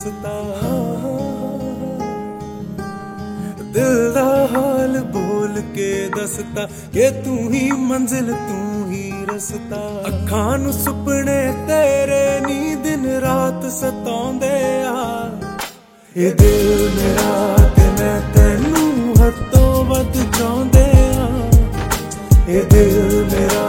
दिल दा हाल बोल के दसता कि तू ही मंजिल तू ही रसता। अखां नू सुपने तेरे नी दिन रात सताउंदे आ। ये दिल मेरा ते मैं तैनू हद तों वध चाहुंदे आ। ये दिल मेरा